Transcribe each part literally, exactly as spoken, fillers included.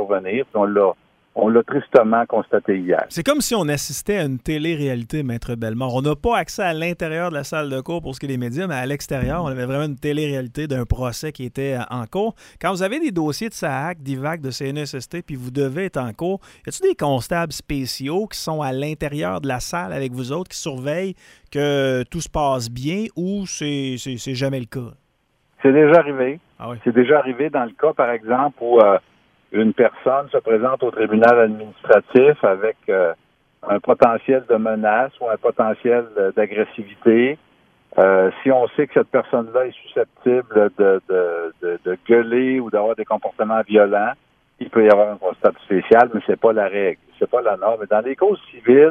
survenir, puis on l'a, on l'a tristement constaté hier. C'est comme si on assistait à une télé-réalité, Maître Bellemare. On n'a pas accès à l'intérieur de la salle de cour pour ce qui est des médias, mais à l'extérieur, on avait vraiment une télé-réalité d'un procès qui était en cours. Quand vous avez des dossiers de S A A C, d'I V A C, de C N E S S T, puis vous devez être en cours, y a-t-il des constables spéciaux qui sont à l'intérieur de la salle avec vous autres, qui surveillent que tout se passe bien, ou c'est, c'est, c'est jamais le cas? C'est déjà arrivé. Ah oui. C'est déjà arrivé dans le cas, par exemple, où euh, une personne se présente au tribunal administratif avec euh, un potentiel de menace ou un potentiel d'agressivité. Euh, si on sait que cette personne-là est susceptible de, de, de, de gueuler ou d'avoir des comportements violents, il peut y avoir un constable spécial, mais c'est pas la règle, c'est pas la norme. Mais dans les causes civiles,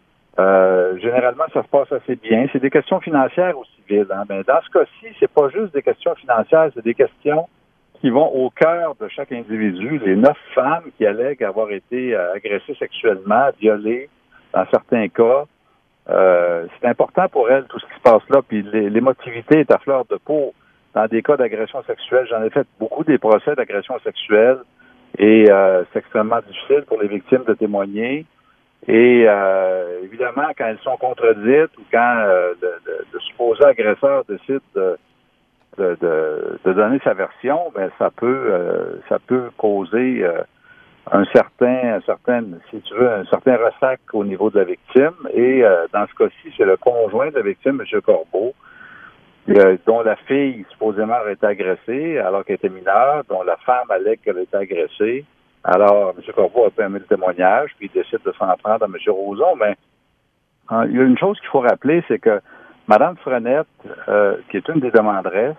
Euh, généralement, ça se passe assez bien. C'est des questions financières au civil. Hein? Mais dans ce cas-ci, c'est pas juste des questions financières, c'est des questions qui vont au cœur de chaque individu. Les neuf femmes qui allèguent avoir été euh, agressées sexuellement, violées, dans certains cas, euh, c'est important pour elles tout ce qui se passe là. Puis l'émotivité est à fleur de peau. Dans des cas d'agression sexuelle, j'en ai fait beaucoup des procès d'agression sexuelle et euh, c'est extrêmement difficile pour les victimes de témoigner. Et euh, évidemment, quand elles sont contredites ou quand euh, le, le, le supposé agresseur décide de, de, de, de donner sa version, ben ça peut euh, ça peut causer euh, un certain, un certain, si tu veux, un certain ressac au niveau de la victime. Et euh, dans ce cas-ci, c'est le conjoint de la victime, M. Corbeau, euh, dont la fille supposément aurait été agressée alors qu'elle était mineure, dont la femme allègue qu'elle a été agressée. Alors, M. Corbeau a permis le témoignage, puis il décide de s'en prendre à M. Roson. Mais hein, il y a une chose qu'il faut rappeler, c'est que Mme Frenette, euh, qui est une des demanderesses,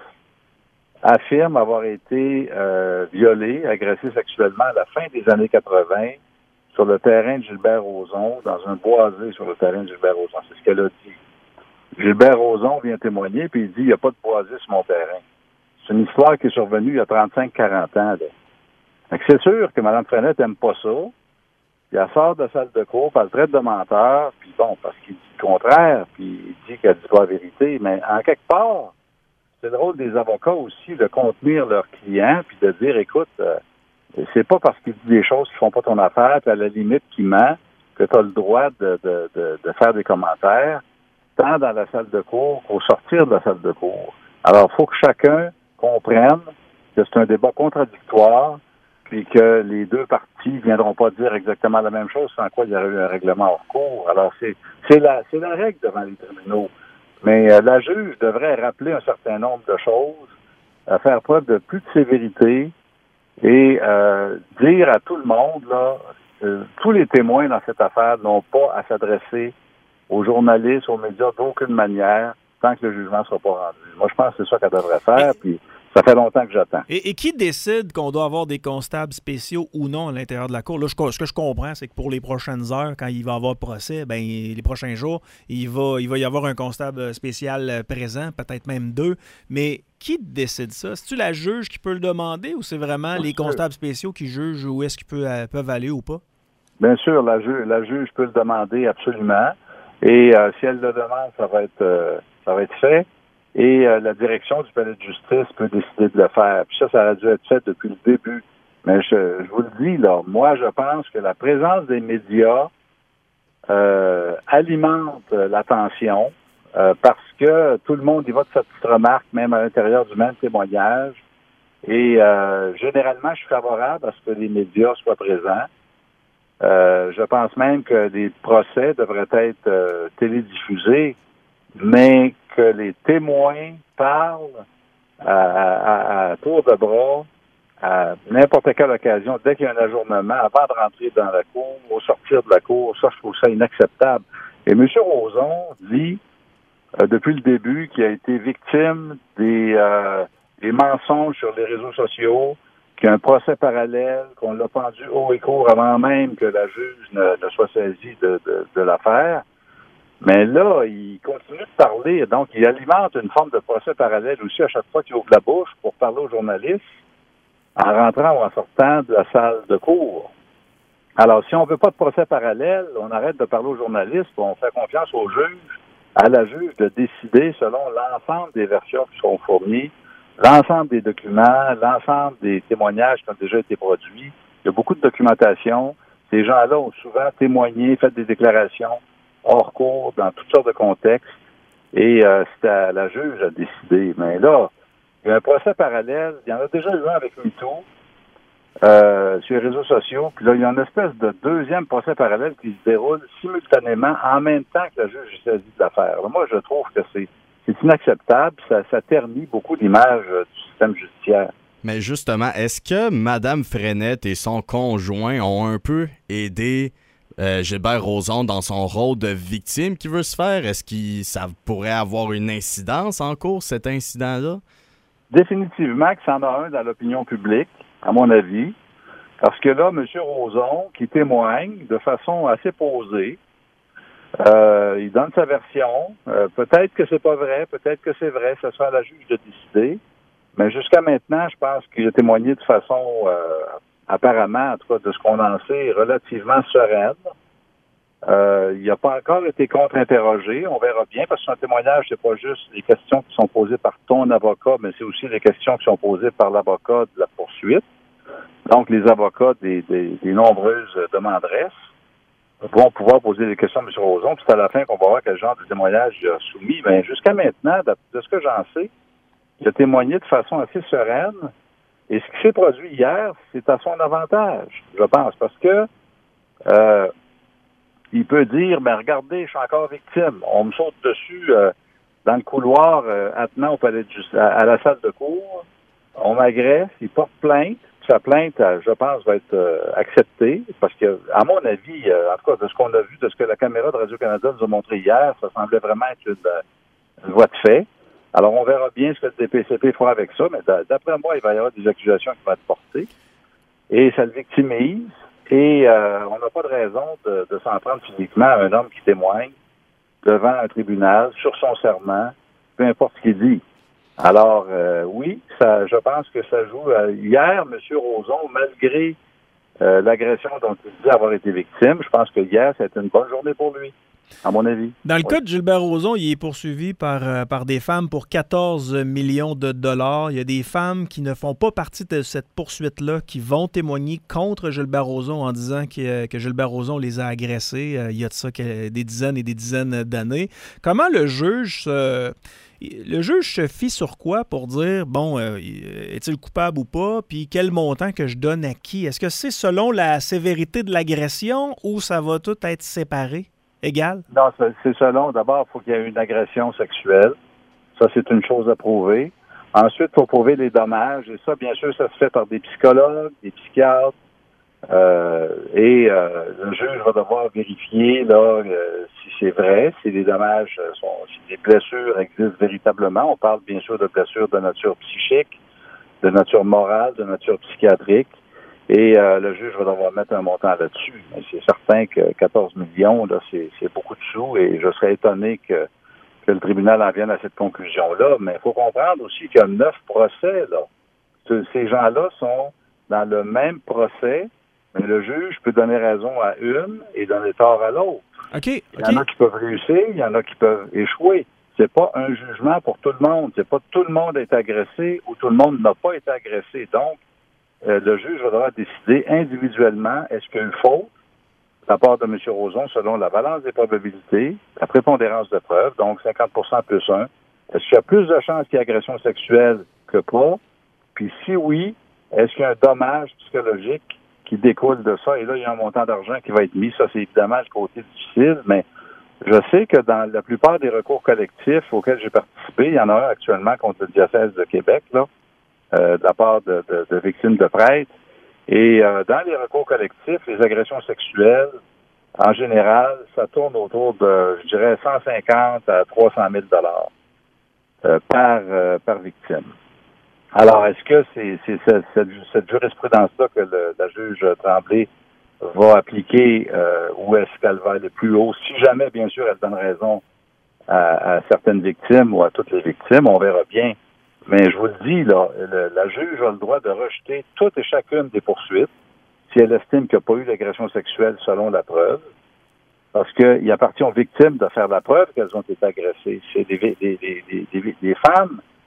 affirme avoir été euh, violée, agressée sexuellement à la fin des années quatre-vingt sur le terrain de Gilbert Rozon, dans un boisé sur le terrain de Gilbert Rozon. C'est ce qu'elle a dit. Gilbert Rozon vient témoigner, puis il dit « il n'y a pas de boisé sur mon terrain ». C'est une histoire qui est survenue il y a trente-cinq à quarante ans, là. C'est sûr que Mme Frenette n'aime pas ça. Puis elle sort de la salle de cour, puis elle le traite de menteur, puis bon, parce qu'il dit le contraire, puis il dit qu'elle dit pas la vérité. Mais en quelque part, c'est le rôle des avocats aussi de contenir leurs clients, puis de dire, écoute, euh, c'est pas parce qu'il dit des choses qui font pas ton affaire, puis à la limite qu'il ment, que tu as le droit de, de, de, de faire des commentaires, tant dans la salle de cour qu'au sortir de la salle de cour. Alors, il faut que chacun comprenne que c'est un débat contradictoire, puis que les deux parties ne viendront pas dire exactement la même chose, sans quoi il y aurait eu un règlement hors cours. Alors, c'est c'est la c'est la règle devant les tribunaux. Mais euh, la juge devrait rappeler un certain nombre de choses, euh, faire preuve de plus de sévérité et euh, dire à tout le monde, là, euh, tous les témoins dans cette affaire n'ont pas à s'adresser aux journalistes, aux médias d'aucune manière, tant que le jugement ne sera pas rendu. Moi, je pense que c'est ça qu'elle devrait faire, puis ça fait longtemps que j'attends. Et, et qui décide qu'on doit avoir des constables spéciaux ou non à l'intérieur de la cour? Là, je, ce que je comprends, c'est que pour les prochaines heures, quand il va y avoir procès, ben les prochains jours, il va, il va y avoir un constable spécial présent, peut-être même deux. Mais qui décide ça? C'est-tu la juge qui peut le demander ou c'est vraiment Bien les sûr. constables spéciaux qui jugent où est-ce qu'ils peuvent, peuvent aller ou pas? Bien sûr, la, ju- la juge peut le demander absolument. Et euh, si elle le demande, ça va être, euh, ça va être fait. Et euh, la direction du palais de justice peut décider de le faire. Puis ça, ça aurait dû être fait depuis le début. Mais je, je vous le dis, là, moi, je pense que la présence des médias euh, alimente l'attention euh, parce que tout le monde y va de sa petite remarque, même à l'intérieur du même témoignage. Et euh, généralement, je suis favorable à ce que les médias soient présents. Euh, je pense même que les procès devraient être euh, télédiffusés, mais que les témoins parlent à, à, à tour de bras à n'importe quelle occasion, dès qu'il y a un ajournement, avant de rentrer dans la cour, au sortir de la cour, ça, je trouve ça inacceptable. Et M. Rozon dit, euh, depuis le début, qu'il a été victime des, euh, des mensonges sur les réseaux sociaux, qu'il y a un procès parallèle, qu'on l'a pendu haut et court avant même que la juge ne, ne soit saisie de, de, de l'affaire. Mais là, il continue de parler, donc il alimente une forme de procès parallèle aussi à chaque fois qu'il ouvre la bouche pour parler aux journalistes, en rentrant ou en sortant de la salle de cours. Alors, si on veut pas de procès parallèle, on arrête de parler aux journalistes, on fait confiance au juge, à la juge de décider selon l'ensemble des versions qui sont fournies, l'ensemble des documents, l'ensemble des témoignages qui ont déjà été produits, Il y a beaucoup de documentation. Ces gens-là ont souvent témoigné, fait des déclarations hors cours, dans toutes sortes de contextes. Et euh, c'est à la juge à décider. Mais là, il y a un procès parallèle. Il y en a déjà eu un avec MeToo euh, sur les réseaux sociaux. Puis là, il y a une espèce de deuxième procès parallèle qui se déroule simultanément en même temps que la juge est saisie de l'affaire. Moi, je trouve que c'est, c'est inacceptable. Ça, ça ternit beaucoup l'image euh, du système judiciaire. Mais justement, est-ce que Mme Frenette et son conjoint ont un peu aidé euh, Gilbert Rozon dans son rôle de victime qui veut se faire? Est-ce que ça pourrait avoir une incidence en cours, cet incident-là? Définitivement que ça en a un dans l'opinion publique, à mon avis, parce que là, M. Rozon, qui témoigne de façon assez posée, euh, il donne sa version. Euh, peut-être que c'est pas vrai, peut-être que c'est vrai, ça sera à la juge de décider. Mais jusqu'à maintenant, je pense qu'il a témoigné de façon, euh, apparemment, en tout cas, de ce qu'on en sait, relativement sereine. Euh, il n'a pas encore été contre-interrogé. On verra bien, parce que son témoignage, c'est pas juste les questions qui sont posées par ton avocat, mais c'est aussi les questions qui sont posées par l'avocat de la poursuite. Donc, les avocats des, des, des nombreuses demanderesses vont pouvoir poser des questions à M. Rozon. Puis c'est à la fin qu'on va voir quel genre de témoignage il a soumis. Mais jusqu'à maintenant, de ce que j'en sais, il a témoigné de façon assez sereine. Et ce qui s'est produit hier, c'est à son avantage, je pense, parce que euh, il peut dire, ben regardez, je suis encore victime. On me saute dessus euh, dans le couloir euh, attenant au palais de justice, à, à la salle de cour. On m'agresse, il porte plainte. Sa plainte, euh, je pense, va être euh, acceptée, parce que, à mon avis, euh, en tout cas, de ce qu'on a vu, de ce que la caméra de Radio-Canada nous a montré hier, ça semblait vraiment être une, une voie de fait. Alors, on verra bien ce que le D P C P fera avec ça, mais d'après moi, il va y avoir des accusations qui vont être portées. Et ça le victimise. Et euh, on n'a pas de raison de, de s'en prendre physiquement à un homme qui témoigne devant un tribunal, sur son serment, peu importe ce qu'il dit. Alors, euh, oui, ça, je pense que ça joue. Euh, hier, M. Rozon, malgré euh, l'agression dont il dit avoir été victime, je pense que hier, ça a été une bonne journée pour lui. À mon avis. Dans le oui. cas de Gilbert Rozon, il est poursuivi par, euh, par des femmes pour quatorze millions de dollars. Il y a des femmes qui ne font pas partie de cette poursuite-là, qui vont témoigner contre Gilbert Rozon en disant que, que Gilbert Rozon les a agressées. Euh, il y a de ça des dizaines et des dizaines d'années. Comment le juge se... Le juge se fie sur quoi pour dire, bon, euh, est-il coupable ou pas, puis quel montant que je donne à qui? Est-ce que c'est selon la sévérité de l'agression ou ça va tout être séparé? Égal? Non, c'est selon. D'abord, il faut qu'il y ait une agression sexuelle. Ça, c'est une chose à prouver. Ensuite, il faut prouver les dommages. Et ça, bien sûr, ça se fait par des psychologues, des psychiatres. Euh, et euh, le juge va devoir vérifier là euh, si c'est vrai, si les dommages sont, si les blessures existent véritablement. On parle bien sûr de blessures de nature psychique, de nature morale, de nature psychiatrique. Et euh, le juge va devoir mettre un montant là-dessus. Mais c'est certain que quatorze millions, là, c'est, c'est beaucoup de sous et je serais étonné que, que le tribunal en vienne à cette conclusion-là. Mais il faut comprendre aussi qu'il y a neuf procès, là. Ces gens-là sont dans le même procès, mais le juge peut donner raison à une et donner tort à l'autre. Okay, il y en okay. a qui peuvent réussir, il y en a qui peuvent échouer. C'est pas un jugement pour tout le monde. C'est pas tout le monde est agressé ou tout le monde n'a pas été agressé. Donc, Euh, le juge va devoir décider individuellement est-ce qu'il y a une faute de la part de M. Rozon selon la balance des probabilités, la prépondérance de preuves, donc cinquante pour cent plus un. Est-ce qu'il y a plus de chances qu'il y ait agression sexuelle que pas? Puis si oui, est-ce qu'il y a un dommage psychologique qui découle de ça? Et là, il y a un montant d'argent qui va être mis. Ça, c'est évidemment le côté difficile, mais je sais que dans la plupart des recours collectifs auxquels j'ai participé, il y en a un actuellement contre le diocèse de Québec, là, Euh, de la part de, de, de victimes de prêtres. Et euh, dans les recours collectifs, les agressions sexuelles, en général, ça tourne autour de, je dirais, cent cinquante à trois cent mille dollars euh, par, euh, par victime. Alors, est-ce que c'est, c'est cette, cette, cette jurisprudence-là que le, la juge Tremblay va appliquer euh, ou est-ce qu'elle va aller plus haut? Si jamais, bien sûr, elle donne raison à, à certaines victimes ou à toutes les victimes, on verra bien. Mais je vous le dis, là, le, la juge a le droit de rejeter toutes et chacune des poursuites si elle estime qu'il n'y a pas eu d'agression sexuelle selon la preuve, parce qu'il appartient aux victimes de faire la preuve qu'elles ont été agressées. C'est des, des, des, des, des, des femmes qui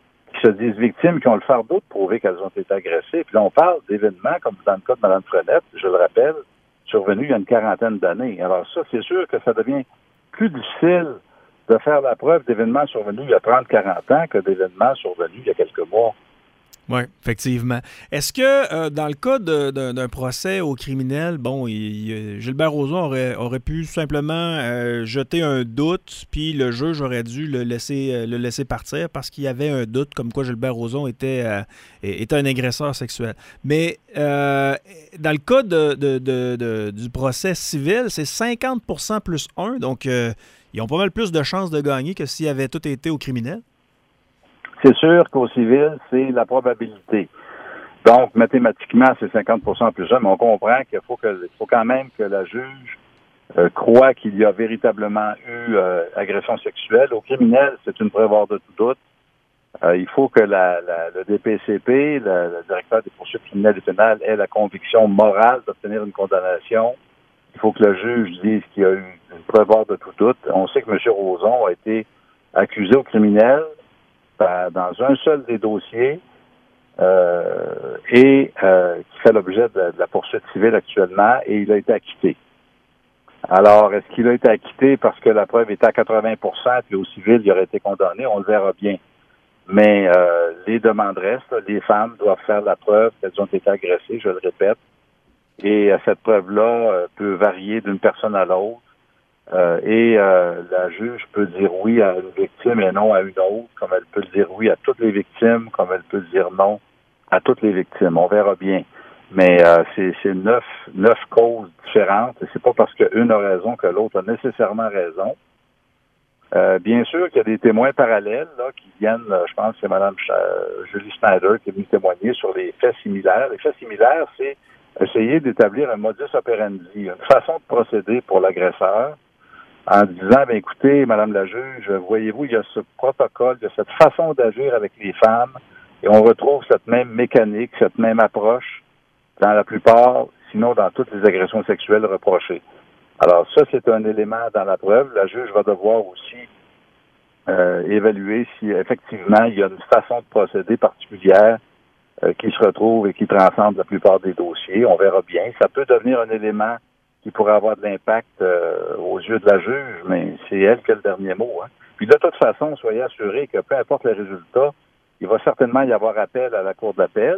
se disent victimes, qui ont le fardeau de prouver qu'elles ont été agressées. Puis là, on parle d'événements, comme dans le cas de Mme Frenette, je le rappelle, survenus il y a une quarantaine d'années. Alors ça, c'est sûr que ça devient plus difficile de faire la preuve d'événements survenus il y a trente à quarante ans que d'événements survenus il y a quelques mois. Oui, effectivement. Est-ce que euh, dans le cas de, de, d'un procès au criminel, bon, il, il, Gilbert Rozon aurait, aurait pu simplement euh, jeter un doute, puis le juge aurait dû le laisser, le laisser partir parce qu'il y avait un doute comme quoi Gilbert Rozon était, euh, était un agresseur sexuel. Mais euh, dans le cas de, de, de, de, du procès civil, c'est cinquante pour cent plus un, donc euh, ils ont pas mal plus de chances de gagner que s'ils avaient tout été au criminel. C'est sûr qu'au civil, c'est la probabilité. Donc, mathématiquement, c'est cinquante pour cent plus un, mais on comprend qu'il faut, que, il faut quand même que la juge euh, croit qu'il y a véritablement eu euh, agression sexuelle. Au criminel, c'est une preuve hors de tout doute. Euh, il faut que la, la, le D P C P, le, le directeur des poursuites criminelles et pénales, ait la conviction morale d'obtenir une condamnation. Il faut que le juge dise qu'il y a eu une preuve hors de tout doute. On sait que M. Rozon a été accusé au criminel dans un seul des dossiers euh, et euh, qui fait l'objet de, de la poursuite civile actuellement, et il a été acquitté. Alors, est-ce qu'il a été acquitté parce que la preuve était à quatre-vingts pour cent puis au civil, il aurait été condamné? On le verra bien. Mais euh, les demanderesses, les femmes doivent faire la preuve qu'elles ont été agressées, je le répète, et euh, cette preuve-là euh, peut varier d'une personne à l'autre. Euh, et euh, la juge peut dire oui à une victime et non à une autre, comme elle peut dire oui à toutes les victimes, comme elle peut dire non à toutes les victimes. On verra bien. Mais euh, c'est, c'est neuf, neuf causes différentes, et c'est pas parce qu'une a raison que l'autre a nécessairement raison. Euh, bien sûr qu'il y a des témoins parallèles là qui viennent, je pense que c'est Mme Ch- Julie Schneider qui est venue témoigner sur les faits similaires. Les faits similaires, c'est essayer d'établir un modus operandi, une façon de procéder pour l'agresseur, en disant, ben écoutez, Madame la juge, voyez-vous, il y a ce protocole, il y a cette façon d'agir avec les femmes, et on retrouve cette même mécanique, cette même approche dans la plupart, sinon dans toutes les agressions sexuelles reprochées. Alors ça, c'est un élément dans la preuve. La juge va devoir aussi euh, évaluer si effectivement il y a une façon de procéder particulière euh, qui se retrouve et qui transcende la plupart des dossiers. On verra bien. Ça peut devenir un élément qui pourrait avoir de l'impact euh, aux yeux de la juge, mais c'est elle qui a le dernier mot. Hein. Puis de toute façon, soyez assurés que peu importe les résultats, il va certainement y avoir appel à la Cour d'appel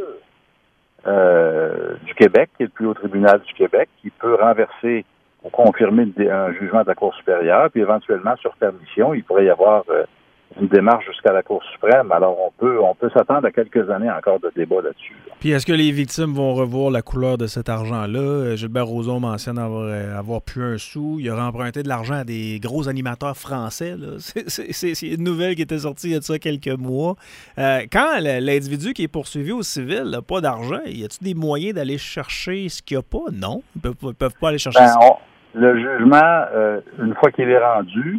euh, du Québec, qui est le plus haut tribunal du Québec, qui peut renverser ou confirmer un jugement de la Cour supérieure, puis éventuellement, sur permission, il pourrait y avoir euh, une démarche jusqu'à la Cour suprême. Alors, on peut on peut s'attendre à quelques années encore de débat là-dessus. Là. Puis, est-ce que les victimes vont revoir la couleur de cet argent-là? Gilbert Rozon mentionne avoir, avoir pu un sou. Il aurait emprunté de l'argent à des gros animateurs français. Là. C'est, c'est, c'est, c'est une nouvelle qui était sortie il y a de ça quelques mois. Euh, quand l'individu qui est poursuivi au civil n'a pas d'argent, y a-t-il des moyens d'aller chercher ce qu'il n'y a pas? Non. Ils ne peuvent, peuvent pas aller chercher ben, ça. On, le jugement, euh, une fois qu'il est rendu,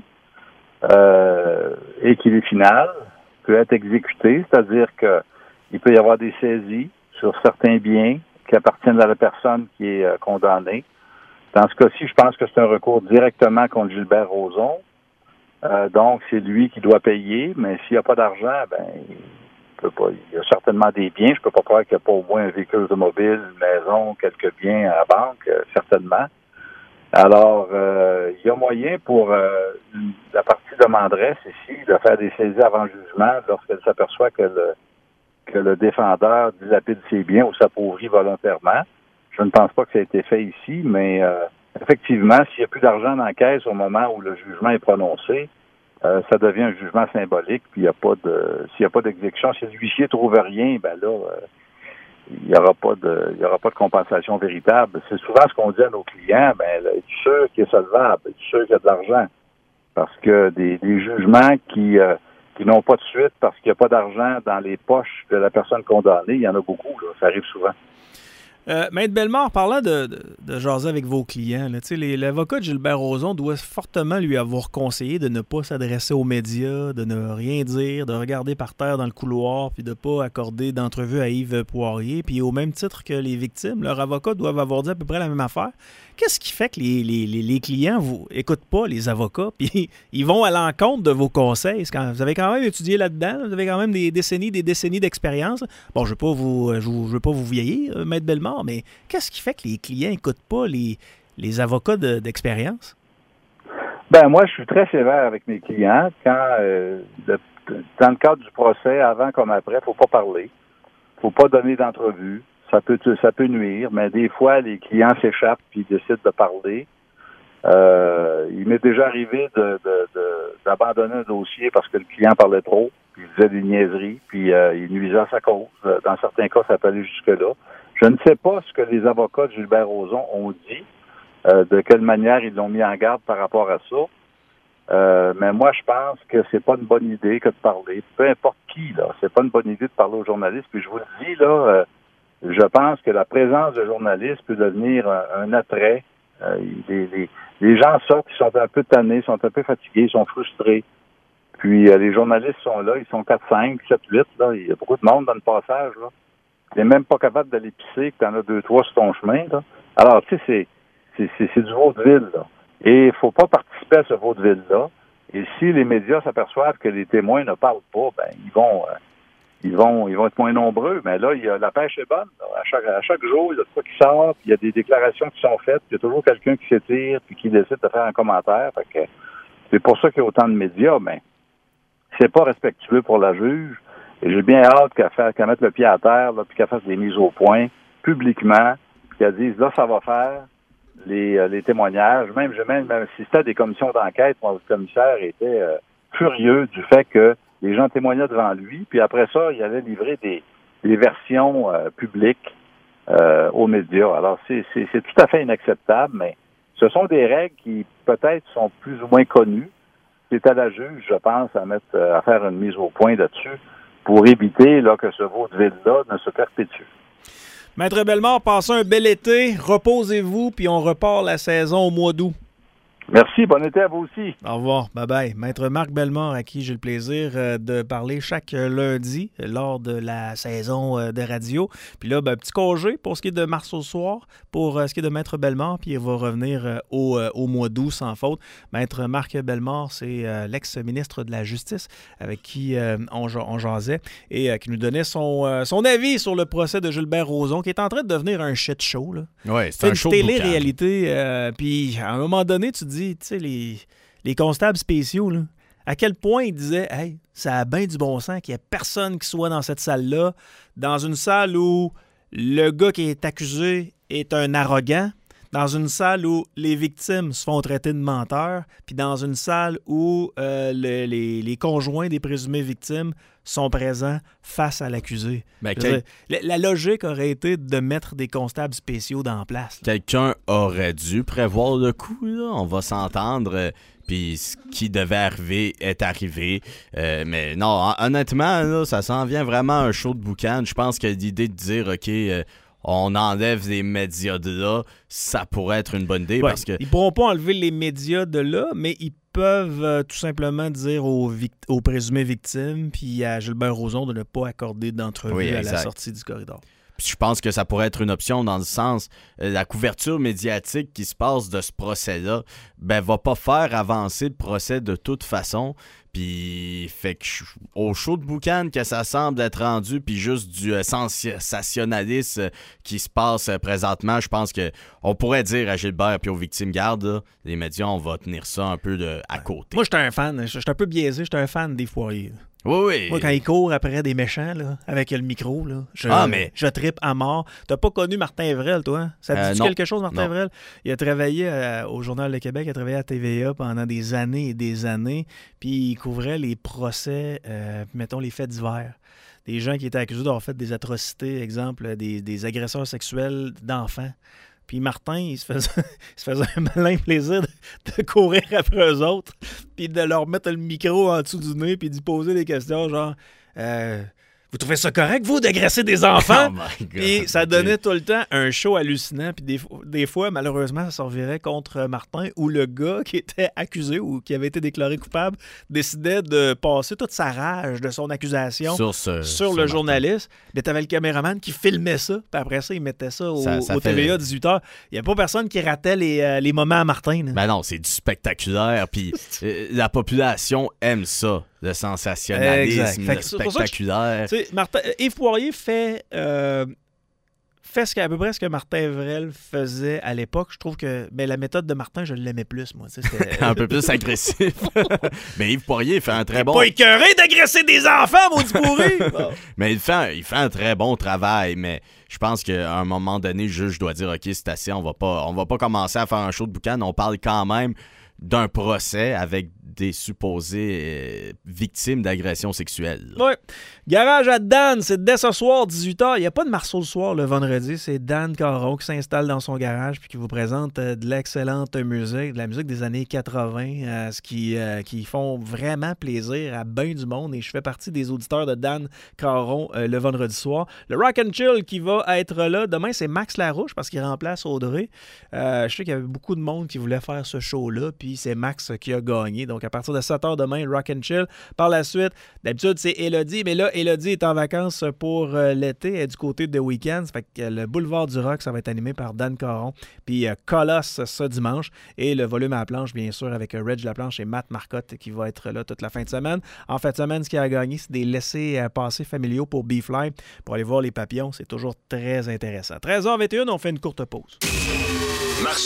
Euh, et qu'il est final, peut être exécuté, c'est-à-dire que il peut y avoir des saisies sur certains biens qui appartiennent à la personne qui est euh, condamnée. Dans ce cas-ci, je pense que c'est un recours directement contre Gilbert Rozon. Euh, donc, c'est lui qui doit payer, mais s'il n'y a pas d'argent, ben il peut pas. Il y a certainement des biens. Je peux pas croire qu'il n'y a pas au moins un véhicule automobile, une maison, quelques biens à la banque, euh, certainement. Alors, euh, il y a moyen pour euh, la partie demanderesse ici de faire des saisies avant jugement lorsqu'elle s'aperçoit que le, que le défendeur dilapide ses biens ou s'appauvrit volontairement. Je ne pense pas que ça a été fait ici, mais euh, effectivement, s'il n'y a plus d'argent dans la caisse au moment où le jugement est prononcé, euh, ça devient un jugement symbolique, puis il n'y a pas de s'il n'y a pas d'exécution, si l'huissier ne trouve rien, ben là, euh, il n'y aura pas de il y aura pas de compensation véritable. C'est souvent ce qu'on dit à nos clients, ben là, es-tu sûr qu'il est solvable, es-tu sûr qu'il y a de l'argent? Parce que des, des jugements qui euh, qui n'ont pas de suite parce qu'il n'y a pas d'argent dans les poches de la personne condamnée, il y en a beaucoup, là, ça arrive souvent. Euh, Maître Bellemare, parlant de, de, de jaser avec vos clients, là, les, l'avocat de Gilbert Rozon doit fortement lui avoir conseillé de ne pas s'adresser aux médias, de ne rien dire, de regarder par terre dans le couloir, puis de ne pas accorder d'entrevue à Yves Poirier. Puis au même titre que les victimes, leurs avocats doivent avoir dit à peu près la même affaire. Qu'est-ce qui fait que les, les, les, les clients vous écoutent pas, les avocats, puis ils vont à l'encontre de vos conseils? Quand, vous avez quand même étudié là-dedans, vous avez quand même des décennies des décennies d'expérience. Bon, je ne veux pas vous, je, je veux pas vous vieillir, Maître Bellemare, mais qu'est-ce qui fait que les clients n'écoutent pas les, les avocats de, d'expérience? Ben moi, je suis très sévère avec mes clients. Quand euh, le, dans le cadre du procès, avant comme après, il ne faut pas parler. Il ne faut pas donner d'entrevue. Ça peut ça peut nuire, mais des fois, les clients s'échappent puis décident de parler. Euh, il m'est déjà arrivé de, de, de, d'abandonner un dossier parce que le client parlait trop, puis il faisait des niaiseries, puis euh, il nuisait à sa cause. Dans certains cas, ça peut aller jusque-là. Je ne sais pas ce que les avocats de Gilbert Rozon ont dit, euh, de quelle manière ils l'ont mis en garde par rapport à ça. Euh, mais moi, je pense que c'est pas une bonne idée que de parler. Peu importe qui, là, c'est pas une bonne idée de parler aux journalistes. Puis je vous le dis, là, euh, je pense que la présence de journalistes peut devenir un, un attrait. Euh, les, les, les gens sortent, ils sont un peu tannés, sont un peu fatigués, ils sont frustrés. Puis euh, les journalistes sont là, ils sont quatre, cinq, sept, huit, là. Il y a beaucoup de monde dans le passage, là. Tu n'es même pas capable d'aller pisser, que tu en as deux, trois sur ton chemin, là. Alors, tu sais, c'est, c'est, c'est, c'est du vaudeville, là. Et il faut pas participer à ce vaudeville-là. Et si les médias s'aperçoivent que les témoins ne parlent pas, ben ils vont euh, ils vont ils vont être moins nombreux. Mais là, il y a, la pêche est bonne. Là. À chaque à chaque jour, il y a de quoi qui sort, puis il y a des déclarations qui sont faites, puis il y a toujours quelqu'un qui s'étire puis qui décide de faire un commentaire. Fait que c'est pour ça qu'il y a autant de médias, mais c'est pas respectueux pour la juge. Et j'ai bien hâte qu'elle fasse qu'elle mette le pied à terre, là, puis qu'elle fasse des mises au point publiquement, puis qu'elle dise là, ça va faire. Les, euh, les témoignages, même j'ai même assisté à des commissions d'enquête, mon commissaire était euh, furieux du fait que les gens témoignaient devant lui, puis après ça, il allait livrer des, des versions euh, publiques euh, aux médias. Alors, c'est, c'est, c'est tout à fait inacceptable, mais ce sont des règles qui peut-être sont plus ou moins connues. C'est à la juge, je pense, à mettre à faire une mise au point là-dessus pour éviter là, que ce vaudeville-là ne se perpétue. Maître Bellemare, passez un bel été, reposez-vous, puis on repart la saison au mois d'août. Merci, bon été à vous aussi. Au revoir, bye-bye. Maître Marc Bellemare, à qui j'ai le plaisir euh, de parler chaque lundi lors de la saison euh, de radio. Puis là, ben, petit congé pour ce qui est de mars au soir, pour euh, ce qui est de Maître Bellemare, puis il va revenir euh, au, euh, au mois d'août sans faute. Maître Marc Bellemare, c'est euh, l'ex-ministre de la Justice avec qui euh, on, on jasait et euh, qui nous donnait son, euh, son avis sur le procès de Gilbert Rozon, qui est en train de devenir un shit show. Là. Ouais, c'est, c'est un une show télé-réalité. Euh, puis à un moment donné, tu te dis, tu sais, les, les constables spéciaux, là, à quel point ils disaient, hey, ça a bien du bon sens qu'il n'y ait personne qui soit dans cette salle-là, dans une salle où le gars qui est accusé est un arrogant, dans une salle où les victimes se font traiter de menteurs, puis dans une salle où euh, le, les, les conjoints des présumées victimes sont présents face à l'accusé. Ben, quel... la, la logique aurait été de mettre des constables spéciaux dans place. Là. Quelqu'un aurait dû prévoir le coup, là. On va s'entendre. Euh, Puis ce qui devait arriver est arrivé. Euh, mais non, honnêtement, là, ça s'en vient vraiment un show de boucan. Je pense que l'idée de dire, OK... Euh, on enlève les médias de là, ça pourrait être une bonne idée. Ouais, parce que ils ne pourront pas enlever les médias de là, mais ils peuvent euh, tout simplement dire aux, vict- aux présumées victimes puis à Gilbert Rozon de ne pas accorder d'entrevue oui, à la sortie du corridor. Puis je pense que ça pourrait être une option dans le sens, euh, la couverture médiatique qui se passe de ce procès-là, ben va pas faire avancer le procès de toute façon. Puis fait que au show de boucan que ça semble être rendu, puis juste du euh, sensationnalisme euh, qui se passe euh, présentement, je pense que on pourrait dire à Gilbert puis aux victimes, garde, là, les médias, on va tenir ça un peu de, à côté. Moi, j'étais un fan, j'étais un peu biaisé, j'étais un fan des foyers. Oui, oui. Moi, quand il court après des méchants, là, avec le micro, là, je, ah, mais... je trippe à mort. T'as pas connu Martin Evrel, toi? Hein? Ça te euh, dit quelque chose, Martin non. Evrel? Il a travaillé euh, au Journal de Québec, il a travaillé à T V A pendant des années et des années, puis il couvrait les procès, euh, mettons, les faits divers. Des gens qui étaient accusés d'avoir fait des atrocités, exemple, des, des agresseurs sexuels d'enfants. Puis Martin, il se faisait, il se faisait un malin plaisir de, de courir après eux autres, puis de leur mettre le micro en dessous du nez, puis d'y poser des questions genre euh, vous trouvez ça correct, vous, d'agresser des enfants? Oh my God. Puis ça donnait tout le temps un show hallucinant. Puis des, des fois, malheureusement, ça s'en revirait contre Martin où le gars qui était accusé ou qui avait été déclaré coupable décidait de passer toute sa rage de son accusation sur, ce, sur le Martin. journaliste. Mais t'avais le caméraman qui filmait ça. Puis après ça, il mettait ça au, Ça- ça au fait- T V A dix-huit heures. Il n'y a pas personne qui ratait les, euh, les moments à Martin. là. Ben non, c'est du spectaculaire. Puis euh, la population aime ça, le sensationnalisme, Exact. Fait le que c'est pour ça que je- spectaculaire. Tu sais, Martin, Yves Poirier fait, euh, fait ce qu'à peu près ce que Martin Evrel faisait à l'époque. Je trouve que ben, la méthode de Martin, je l'aimais plus, moi. Tu sais, c'était- Un peu plus agressif. Mais Yves Poirier fait un très bon. Pas écœuré d'agresser des enfants, maudit pourri! Bon. Mais il fait, un, il fait un très bon travail. Mais je pense qu'à un moment donné, le juge doit dire OK, c'est assez, on va pas, on va pas commencer à faire un show de boucan. On parle quand même d'un procès avec des supposées euh, victimes d'agressions sexuelles. Ouais. Garage à Dan, c'est dès ce soir, dix-huit heures. Il n'y a pas de Marceau le soir le vendredi. C'est Dan Caron qui s'installe dans son garage puis qui vous présente euh, de l'excellente musique, de la musique des années quatre-vingts, euh, ce qui, euh, qui font vraiment plaisir à bien du monde. Et je fais partie des auditeurs de Dan Caron euh, le vendredi soir. Le Rock and Chill qui va être là. Demain, c'est Max Larouche parce qu'il remplace Audrey. Euh, je sais qu'il y avait beaucoup de monde qui voulait faire ce show-là. Puis c'est Max qui a gagné. Donc à partir de sept heures demain, Rock and Chill. Par la suite, d'habitude, c'est Élodie. Mais là, Élodie est en vacances pour euh, l'été. Elle est du côté de Weekends. Fait que euh, le boulevard du rock, ça va être animé par Dan Caron. Puis euh, Colosse ce dimanche. Et le volume à la planche, bien sûr, avec euh, Reg Laplanche et Matt Marcotte qui va être là toute la fin de semaine. En fin de semaine, ce qui a gagné, c'est des laissés-passer familiaux pour B-Fly. Pour aller voir les papillons, c'est toujours très intéressant. treize heures vingt et une, on fait une courte pause.